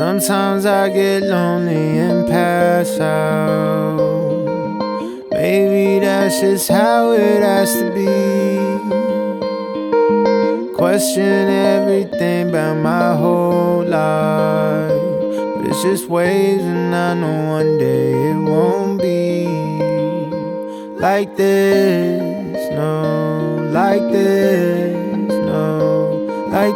Sometimes I get lonely and pass out. Maybe that's just how it has to be. Question everything about my whole life, but it's just waves, and I know one day it won't be like this, no, like this, no, like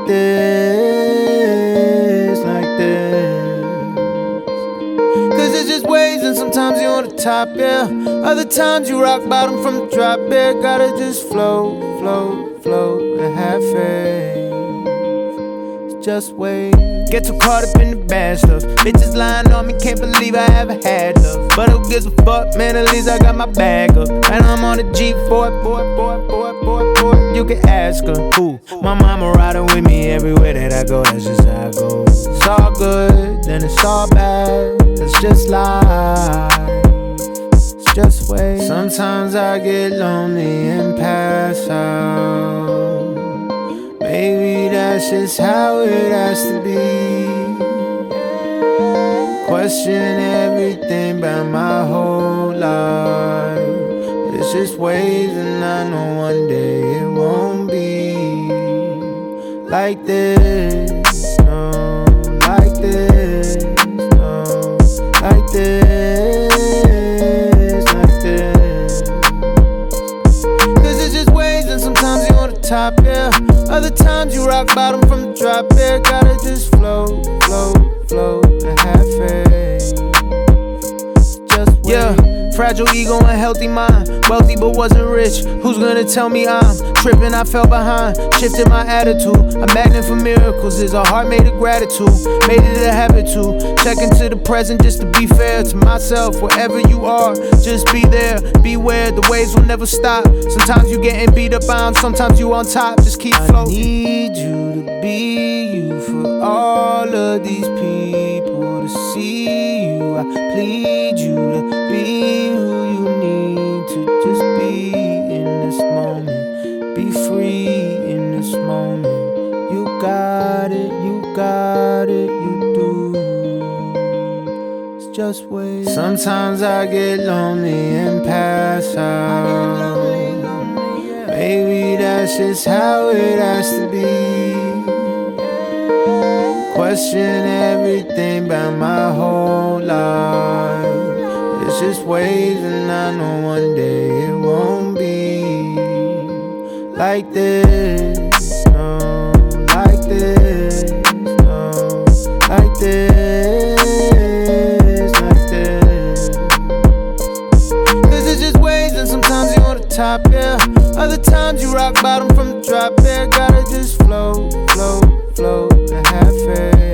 this, like this. Cause it's just waves, and sometimes you're on the top, yeah. Other times you rock bottom from the drop, yeah. Gotta just float, float, float, and have faith. It's just wait. Get too caught up in the bad stuff. Bitches lying on me, can't believe I ever had love. But who gives a fuck, man, at least I got my bag up. And I'm on the G4, boy. You can ask her, who? My mama riding with me everywhere that I go, that's just how I go. It's all good, then it's all bad. It's just life, it's just wait. Sometimes I get lonely and pass out. Maybe that's just how it has to be. Question everything about my whole life. It's just waves, and I know one day it won't be like this, no, like this, no, like this, like this. Cause it's just waves, and sometimes you're on the top, yeah. Other times you rock bottom from the drop, yeah. Gotta just float, float, float, and have faith. Just wait. Yeah. Fragile ego and healthy mind. Wealthy but wasn't rich. Who's gonna tell me I'm tripping? I fell behind. Shifted my attitude. A magnet for miracles. Is a heart made of gratitude. Made it a habit to check into the present just to be fair to myself. Wherever you are, just be there. Beware, the waves will never stop. Sometimes you getting beat up on, sometimes you on top. Just keep floating. I need you to be you for all of these people to see you. I plead you to be who you need to just be in this moment. Be free in this moment. You got it, you got it, you do. It's just wait. Sometimes I get lonely and pass out. Maybe that's just how it has to be. Question everything about my whole life. It's just waves, and I know one day it won't be like this, no, like this, no, like this, like this. Cause it's just waves, and sometimes you're on the top, yeah. Other times you rock bottom from the drop, yeah. Gotta just float, float, float, and have faith.